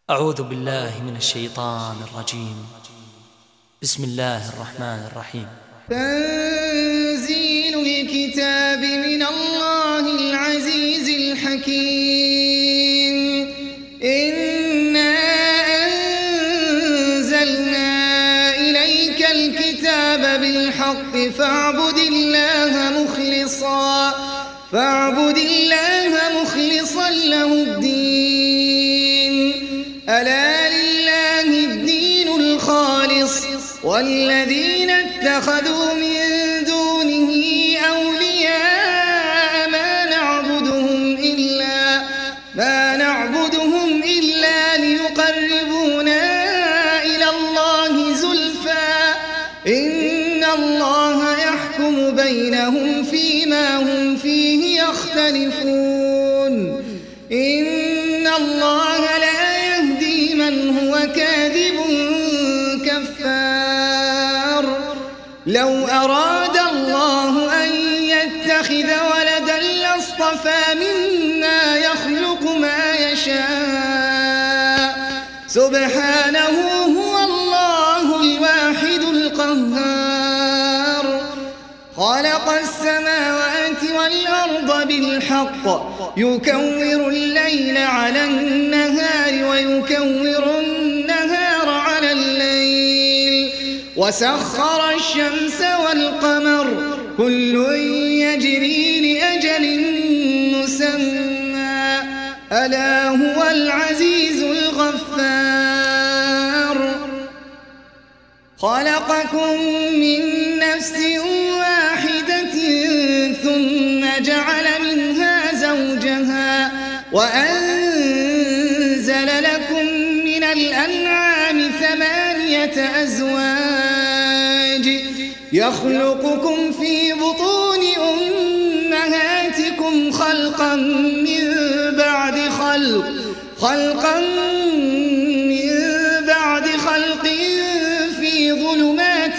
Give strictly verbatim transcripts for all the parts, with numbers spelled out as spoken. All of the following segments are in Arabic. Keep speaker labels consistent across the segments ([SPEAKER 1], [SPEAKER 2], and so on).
[SPEAKER 1] أعوذ بالله من الشيطان الرجيم. بسم الله الرحمن الرحيم.
[SPEAKER 2] تنزيل الكتاب من الله العزيز الحكيم. إنا أنزلنا إليك الكتاب بالحق فاعبد الله مخلصا فاعبد الله مخلصا له الدين. ألا لله الدين الخالص والذين اتخذوا من دونه أولياء ما نعبدهم إلا ما نعبدهم إلا ليقربونا إلى الله زلفى إن الله يحكم بينهم فيما هم فيه يختلفون. إن الله لا يهدي من هو كاذب كفار. لو أراد الله أن يتخذ ولدا لاصطفى مما يخلق ما يشاء سبحانه هو الله الواحد القهار. خلق السماوات والأرض بالحق يكور الليل على النهار ويكور النهار على الليل وسخر الشمس والقمر كل يجري لأجل مسمى ألا هو العزيز الغفار. خلقكم من نفس واحدة ثم جعل منها زوجها وأنزل لكم من الأنعام ثمانية أزواج يخلقكم في بطون أمهاتكم خلقا من بعد خلق خلقا من بعد خلق في ظلمات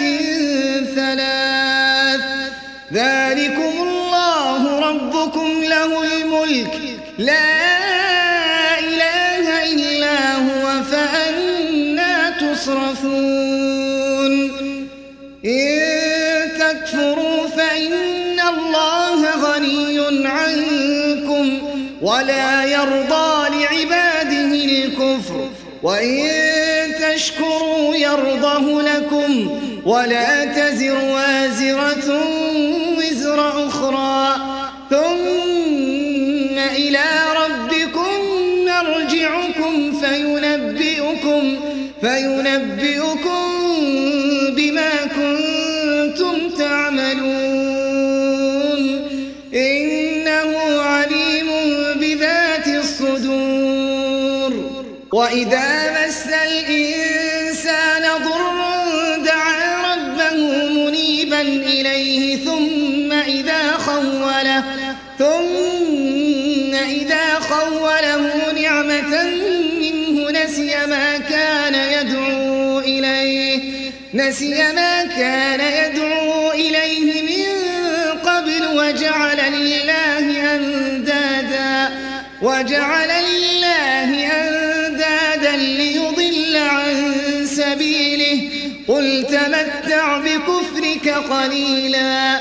[SPEAKER 2] ثلاث ذلكم الله ربكم له الملك لا إله إلا هو فأنى تصرفون. إن تكفروا فإن الله غني عنكم ولا يرضى لعباده الكفر وإن تشكروا يرضه لكم ولا تزر وازرة وزر أخرى ثم إلى ربكم مرجعكم فينبئكم فينبئكم بما كنتم تعملون. إنه عليم بذات الصدور. وإذا مس الإنسان ضر دعا ربه منيبا إليه ثم إذا خوله ثم إذا خوله نعمة منه نسي ما كان يدعو إليه نسي ما كان يدعو إليه من قبل وجعل لله أندادا وجعل لله أندادا ليضل عن سبيله قل تمتع بكفرك قليلا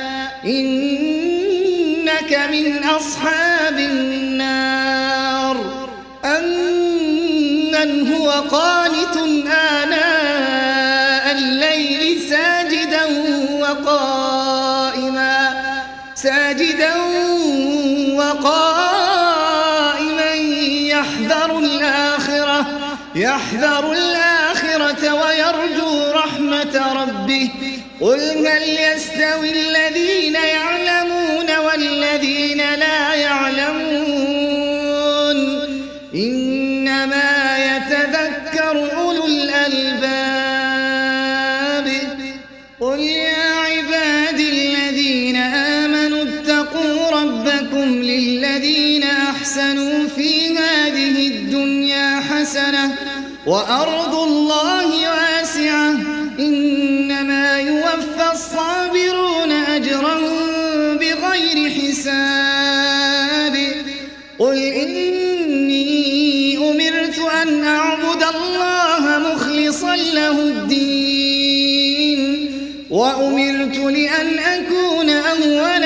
[SPEAKER 2] إنك من أصحاب النار. أمن هو قانت آناء الليل ساجدا وقائما ساجدا وقائما يحذر الآخرة يحذر الآخرة ويرجو رحمة ربه قل هل يستوي الذين يعلمون والذين لا يعلمون إنما يتذكر أولو الألباب. قل يا عبادي الذين آمنوا اتقوا ربكم للذين أحسنوا في هذه الدنيا حسنة وأرض الله واسعة إنما يوفى الصابرون أجرهم بغير حساب. قل إني أمرت أن أعبد أعبد الله مخلصا له الدين وأمرت لأن أكون أول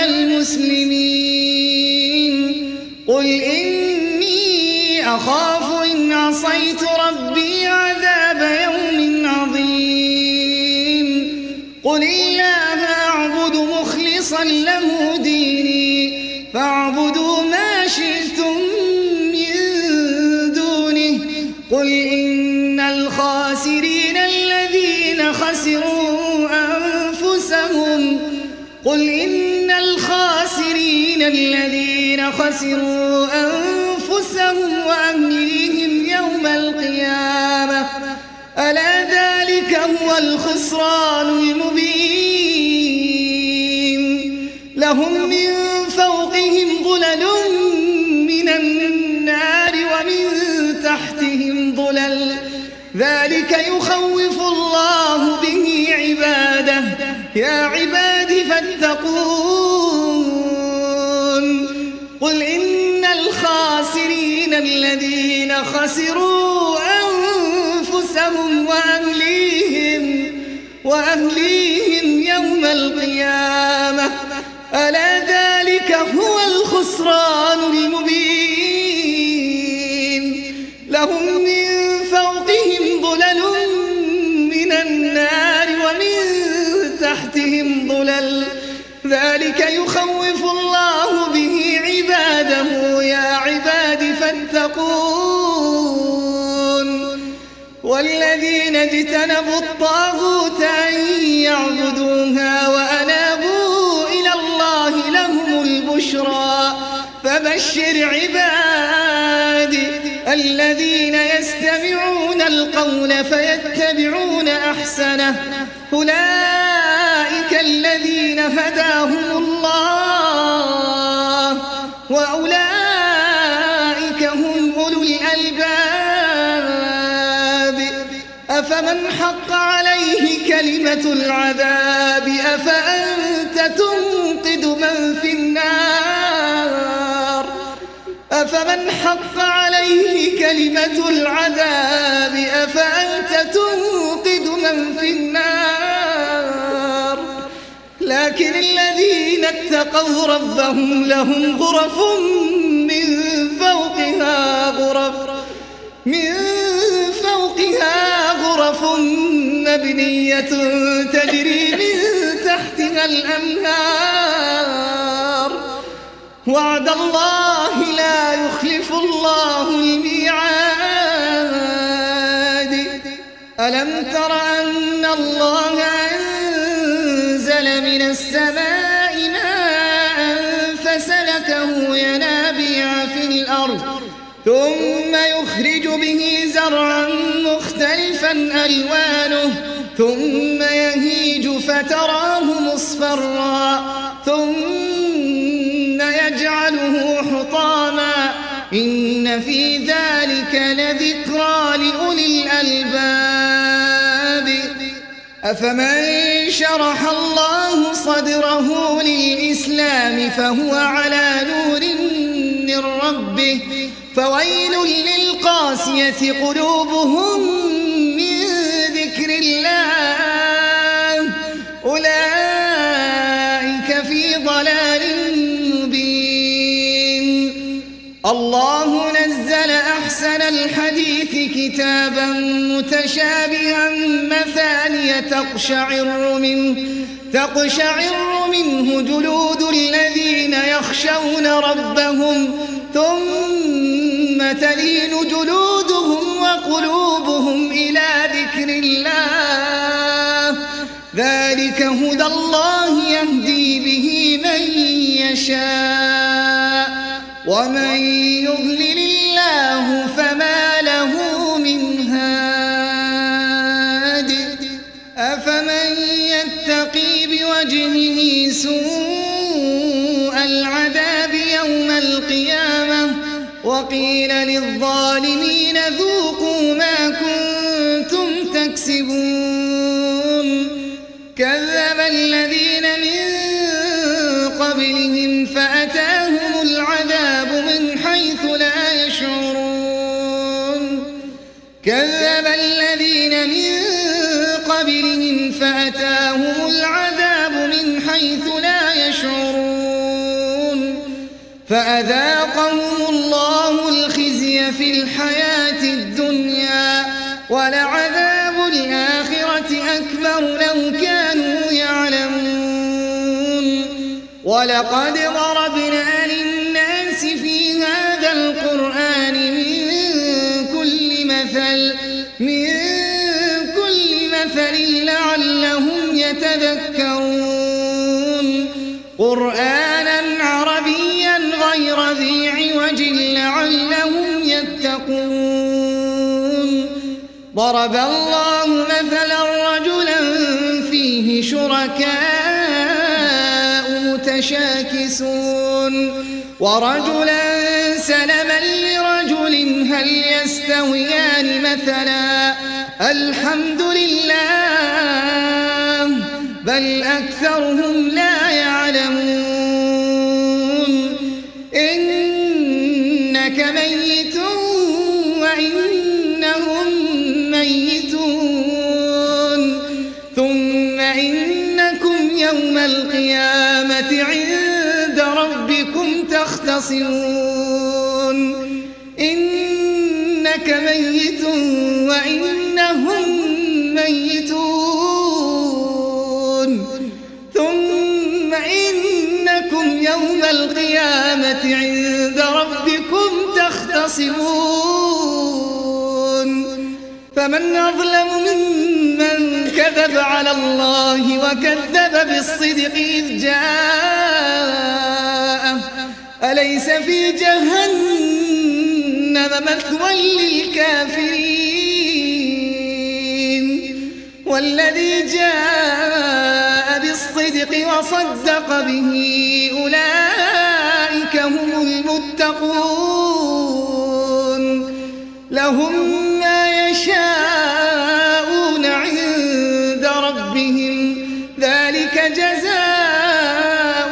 [SPEAKER 2] المسلمين قل إني أخاف إن عصيت ربي عذاب يوم عظيم قل الله أعبد مخلصا له ديني فاعبدوا ما شئتم من دونه قل إن الخاسرين الذين خسروا أنفسهم قل إن الخاسرين الذين خسروا أنفسهم وأهليهم يوم القيامة ألا ذلك هو الخسران المبين لهم من فوقهم ظلل من النار ومن تحتهم ظلل ذلك يخوف الله به عباده يا عباد فاتقون قل إن الخاسرين الذين خسروا أنفسهم وأهليهم وأهليهم يوم القيامة ألا ذلك هو الخسران المبين لهم من فوقهم ظلل من النار ومن تحتهم ظلل ذلك يخوف الله به عباده يا عباد فاتقون والذين اجتنبوا الطاغوت أن يعبدوها وأنابوا إلى الله لهم البشرى فبشر عبادي الذين يستمعون القول فيتبعون أحسنه أولئك الذين هداهم الله وأولئك هم أولو الألباب أفمن حق عليه كلمة العذاب أفأنت تنقذ من في النار أفمن حق عليه كلمة العذاب أفأنت تنقذ من في النار لكن الذين اتقوا ربهم لهم غرف من فوقها غرف من فوقها غرف مبنية تجري من تحتها الأنهار وعد الله لا يخلف الله الميعاد ألم تر أن الله أنزل من السماء ماء فسلكه ينابيع في الأرض ثم يخرج به زرعا مختلفا ألوانه ثم يهيج فتراه مصفرا ثم يجعله حطاما إن في ذلك لذكرى لأولي الألباب أفمن شرح الله صدره للإسلام فهو على نور من ربه فويل للقاسية قلوبهم من ذكر الله أولئك في ضلال مبين الله نزل أحسن الحديث كتابا متشابها مثانية تقشعر منه تقشعر منه جلود الذين يخشون ربهم ثم تلين جلودهم وقلوبهم إلى ذكر الله ذلك هدى الله يهدي به من يشاء ومن يضلل الله فما له من هاد أفمن يتقي بوجهه سوء العذاب يوم القيامة وقيل للظالمين ذوقوا ما كنتم تكسبون كذب الذين من قبلهم فأتاهم العذاب من حيث لا يشعرون كذب كذب الذين من قبلهم فأتاهم العذاب من حيث لا يشعرون فأذاقهم الله الخزي في الحياة الدنيا ولعذاب الآخرة أكبر لو كانوا يعلمون ولقد ضربنا للناس في هذا القرآن من كل مثل من كل مثل لعلهم يتذكرون قرآنا عربيا غير ذي عوج لعلهم يتقون ضرب الله مثلا رجلا فيه شركاء متشاكسون ورجلا سلما لرجل هل يستويان مثلا الحمد لله بل أكثرهم لا يعلمون إنك ميت وإنهم ميتون ثم إنكم يوم القيامة عند ربكم تختصمون إنك ميت وإنهم ميتون ثم إنكم يوم القيامة عند ربكم تختصمون فمن أظلم ممن كذب على الله وكذب بالصدق إذ جاءه أليس في جهنم مثوى للكافرين والذي جاء بالصدق وصدق به أولئك هم المتقون لهم ما يشاءون عند ربهم ذلك جزاء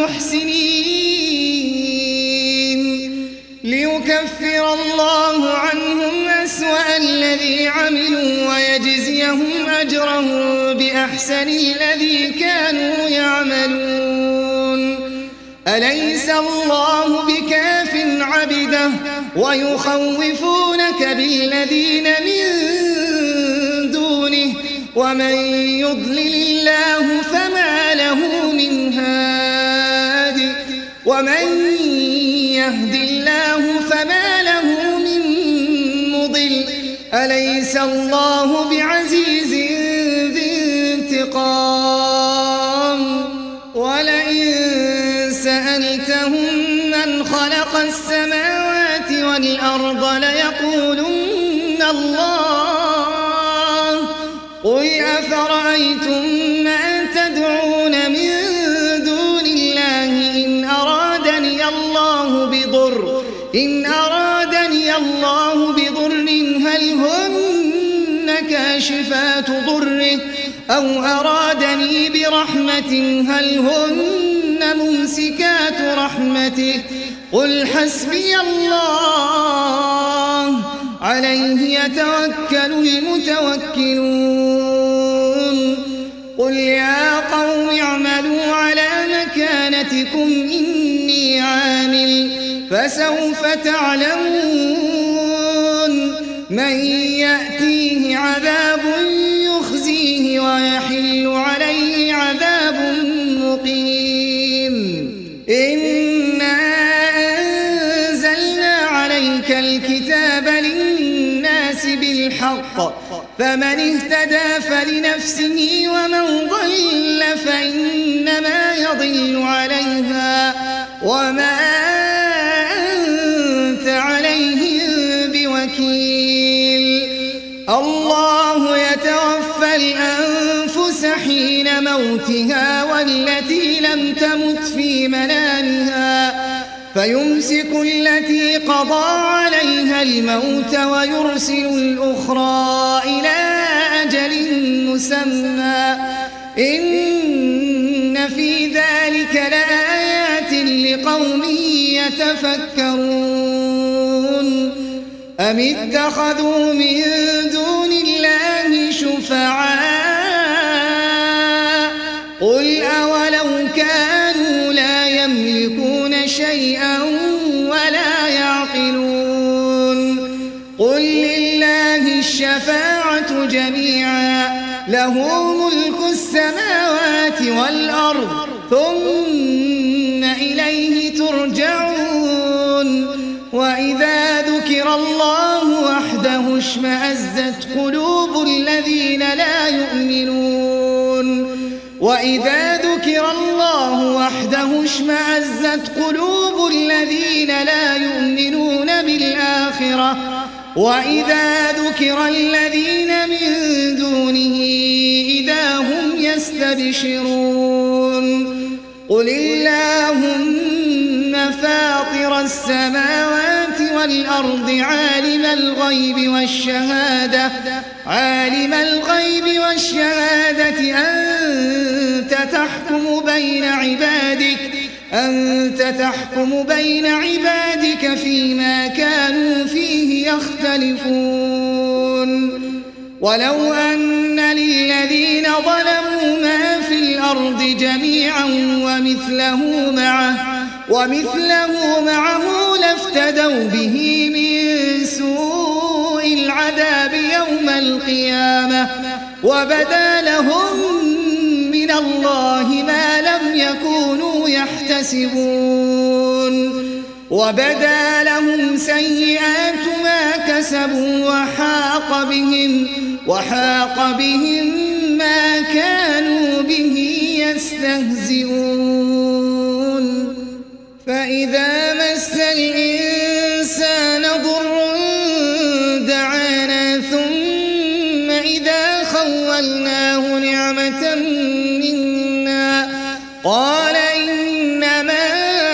[SPEAKER 2] المحسنين ليكفر الله عنهم أسوأ الذي عملوا ويجزيهم أجرهم بأحسن الذي كانوا يعملون أليس الله بكاف عبده ويخوفونك بالذين من دونه ومن يضلل الله فما له من هاد ومن يهد الله فما له من مضل أليس الله بعزيز ذي انتقام ولئن سألتهم من خلق السماوات والأرض ليقولن الله قل أفرأيتم ما تدعون من دون الله إن أرادني الله بضر إن أرادني الله بضر هل هن كاشفات ضره أو أرادني برحمة هل هن ممسكات رحمته قل حسبي الله عليه يتوكل المتوكلون قل يا قوم اعملوا على مكانتكم إني عامل فسوف تعلمون من يأتيه عذاب يخزيه ويحل عليه عذاب مقيم إنا أنزلنا عليك الكتاب للناس بالحق فمن اهتدى فلنفسه ومن ضل فإنما يضل عليها وما أنت عليهم بوكيل الله يتوفى الأنفس حين موتها والتي لم تمت في منامها فيمسك التي قضى عليها الموت ويرسل الأخرى إلى أجل مسمى إن في ذلك لآيات لقوم يتفكرون أم اتخذوا من دون الله شفعاء قل أولو كانوا لا يملكون شيئا ولا يعقلون قل لله الشفاعة جميعا له ملك السماوات والأرض ثم إليه ترجعون وإذا ذكر الله وحده اشمأزت قلوب الذين لا يؤمنون وإذا ذكر الله وحده اشمأزت قلوب الذين لا يؤمنون بالآخرة وإذا ذكر الذين من دونه إذا هم يستبشرون قل اللهم فاطر السماوات والأرض عالم الغيب والشهادة عالم الغيب والشهادة أنت تحكم بين عبادك أنت تحكم بين عبادك فيما كانوا فيه يختلفون ولو أن للذين ظلموا ما في الأرض جميعا ومثله معه ومثله معه لافتدوا به من سوء العذاب يوم القيامة وبدا لهم من الله ما لم يكونوا يحتسبون وبدا لهم سيئات ما كسبوا وحاق بهم وحاق بهم ما كانوا به يستهزئون فإذا مس الإنسان ضر دعانا ثم إذا خولناه نعمة منا قال إنما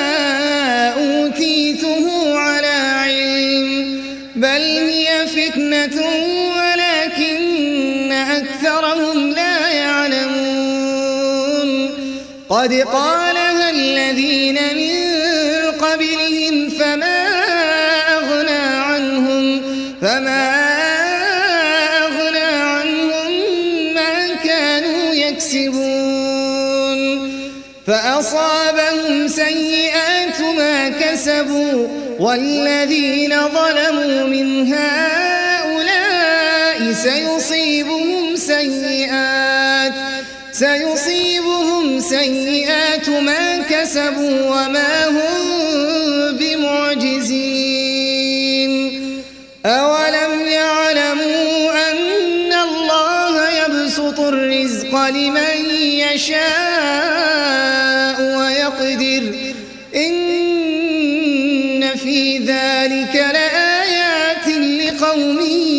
[SPEAKER 2] أوتيته على علم بل هي فتنة ولكن أكثرهم لا يعلمون قد قالها الذين من قبلهم فما أغنى عنهم فما أغنى عنهم ما كانوا يكسبون فأصابهم سيئات ما كسبوا والذين ظلموا من هؤلاء سيصيبهم سيئات سيصيبهم سيئات ما كسبوا وما هم بمعجزين أولم يعلموا أن الله يبسط الرزق لمن يشاء ويقدر إن في ذلك لآيات لقوم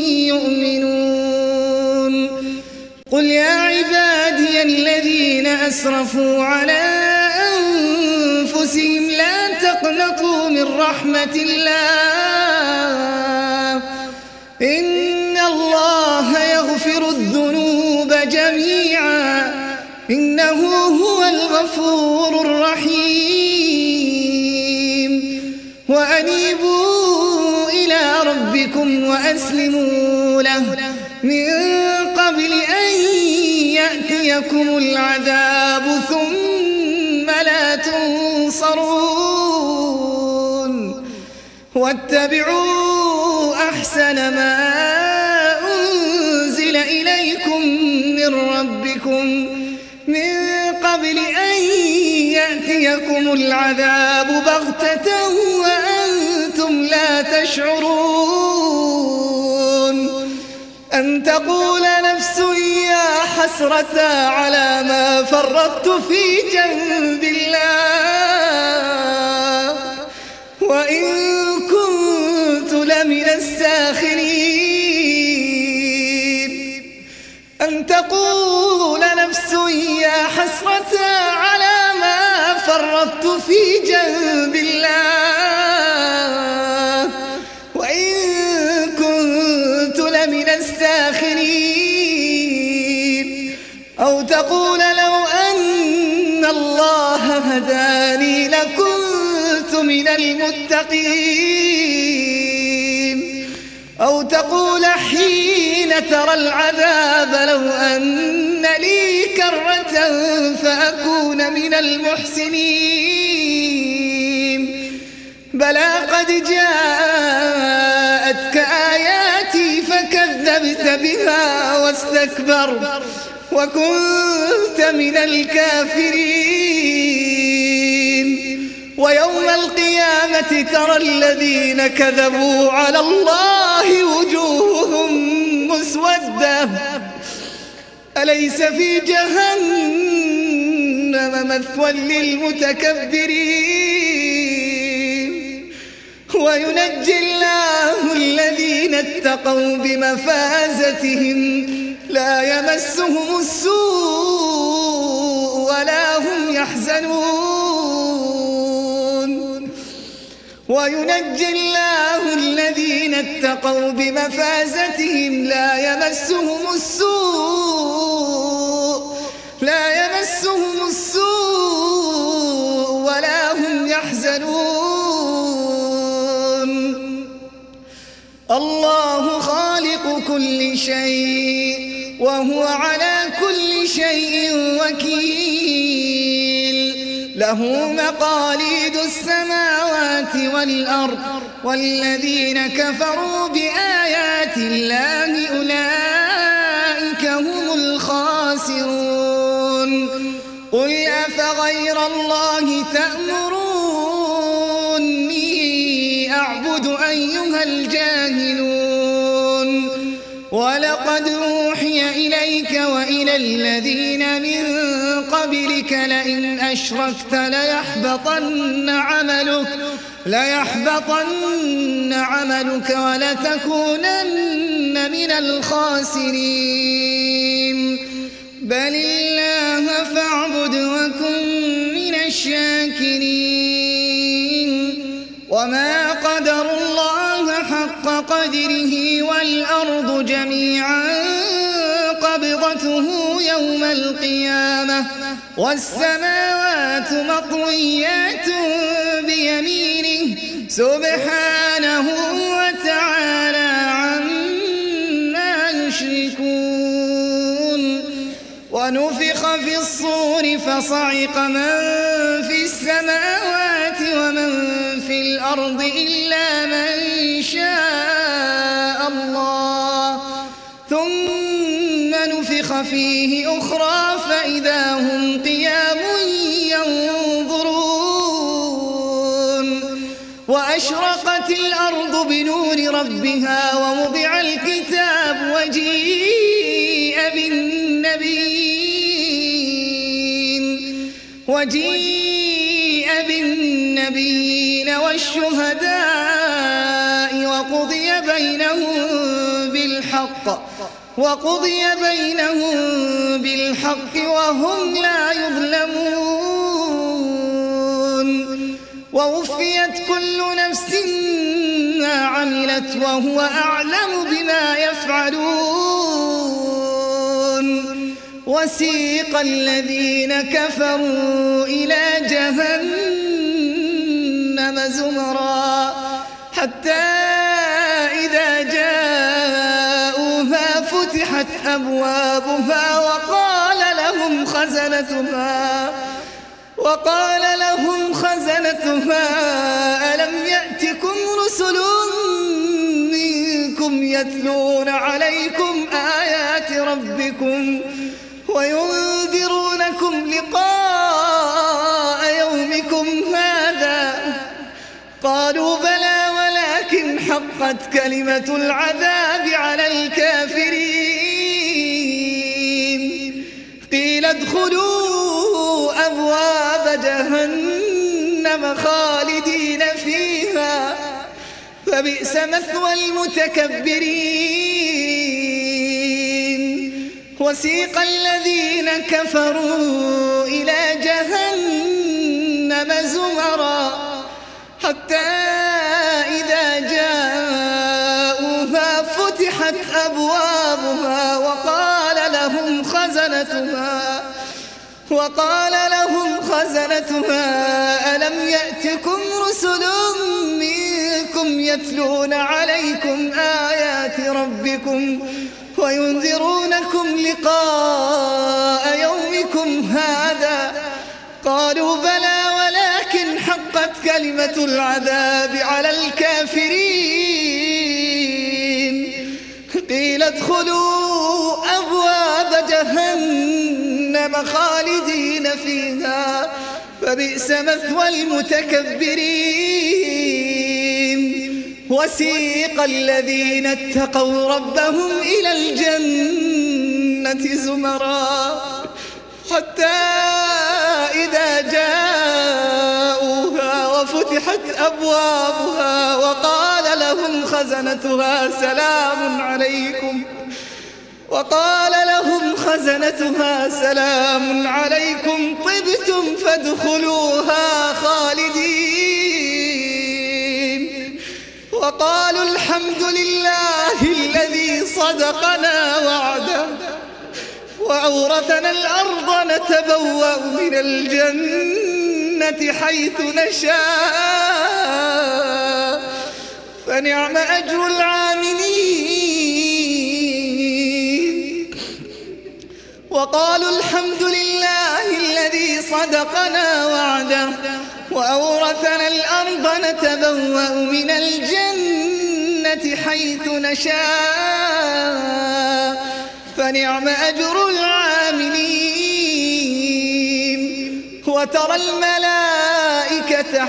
[SPEAKER 2] يؤمنون قل يا عبادي الذين أسرفوا على أنفسهم لا تقنطوا من رحمة الله إن الله يغفر الذنوب جميعا إنه هو الغفور الرحيم وأنيبوا إلى ربكم وأسلموا له من قبل أن يأتيكم العذاب ثم لا تنصرون واتبعوا أحسن ما أنزل إليكم من ربكم من قبل أن يأتيكم العذاب بغتة وأنتم لا تشعرون أن تقول نفس يا حسرة على ما فرطت في جنب الله وإن كنت لمن الساخرين أن تقول نفس يا حسرة على ما فرطت في جنب الله وإن كنت لمن الساخرين أو تقول لو أن الله هداني لكنت من المتقين تقول حين ترى العذاب لو أن لي كرة فأكون من المحسنين بلى قد جاءتك آياتي فكذبت بها واستكبرت وكنت من الكافرين ويوم القيامة ترى الذين كذبوا على الله وجوههم مسودة أليس في جهنم مثوى للمتكبرين وينجي الله الذين اتقوا بمفازتهم لا يمسهم السوء ولا هم يحزنون وينجي الله الذين اتقوا بمفازتهم لا يمسهم السوء لا يمسهم السوء ولا هم يحزنون الله خالق كل شيء وهو على كل شيء وكيل له مقاليد السماوات والأرض والذين كفروا بآيات الله أولئك هم الخاسرون قل أفغير الله تأمروني أعبد أيها الجاهلون ولقد أوحي إليك وإلى الذين من قبلك لئن أشركت ليحبطن عملك ليحبطن عملك ولتكونن من الخاسرين بل الله فاعبد وكن من الشاكرين وما قدر الله حق قدره والأرض جميعا قبضته يوم القيامة والسماوات مطويات بيمينه سبحانه وتعالى عما يشركون ونفخ في الصور فصعق من في السماوات ومن في الأرض إلا من شاء الله ثم نفخ فيه أخرى فإذا هم قيام ينظرون وأشرقت الأرض بنور ربها ووضع الكتاب وجيء بالنبيين وجيء بالنبيين والشهداء وقضي بينهم بالحق وقضي بينهم بالحق وهم لا يظلمون ووفيت كل نفس ما عملت وهو أعلم بما يفعلون وسيق الذين كفروا إلى جهنم زمرا حتى إذا جاءوها فتحت أبوابها وقال لهم خزنتها وقال لهم خزنتها ألم يأتكم رسل منكم يتلون عليكم آيات ربكم وينذرونكم لقاء يومكم هذا قالوا بلى ولكن حقت كلمة العذاب على الكافرين قيل ادخلوا أبواب جهنم خالدين فيها فبئس مثوى المتكبرين وسيق الذين كفروا إلى جهنم زمرا حتى إذا جاءوها فتحت أبوابها وقال لهم خزنتها وقال لهم خزنتها ألم يأتكم رسل منكم ربكم يتلون عليكم آيات ربكم وينذرونكم لقاء يومكم هذا؟ قالوا بلى ولكن حقت كلمة العذاب على الكافرين. قيل ادخلوا أبواب جهنم خالدين فيها فبئس مثوى المتكبرين. وسيق الذين اتقوا ربهم إلى الجنة زمرا حتى إذا جاءوها وفتحت أبوابها وقال لهم خزنتها سلام عليكم وقال لهم خزنتها سلام عليكم طبتم فادخلوها خالدين. وقالوا الحمد لله الذي صدقنا وعده وأورثنا الأرض نتبوأ من الجنة حيث نشاء فنعم أجر العاملين. وقالوا الحمد لله الذي صدقنا وعده وأورثنا الأرض نتبوأ من الجنة حيث نشاء فنعم أجر العاملين. وترى الملائكة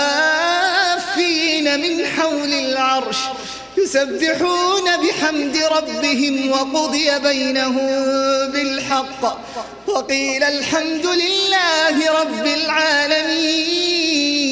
[SPEAKER 2] حافين من حول العرش يسبحون بحمد ربهم وقضي بينهم بالحق وقيل الحمد لله رب العالمين.